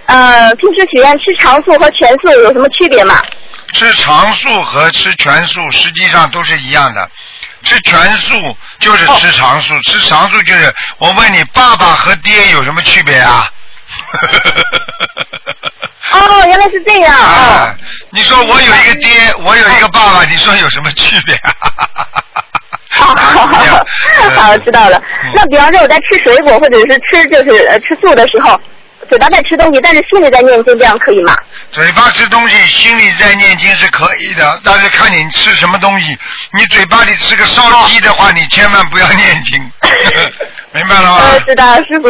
平时许愿吃长素和全素有什么区别吗？ 吃长素和吃全素实际上都是一样的。吃全素就是吃长素，吃长素就是我问你，爸爸和爹有什么区别啊？ 哦，原来是这样。 啊，你说我有一个爹，我有一个爸爸，你说有什么区别啊？ 好，知道了。那比方说我在吃水果或者是吃素的时候，嘴巴在吃东西，但是心里在念经，这样可以吗？ 嘴巴吃东西，心里在念经是可以的，但是看你吃什么东西。你嘴巴里吃个烧鸡的话，你千万不要念经，明白了吗？ 是的，师傅。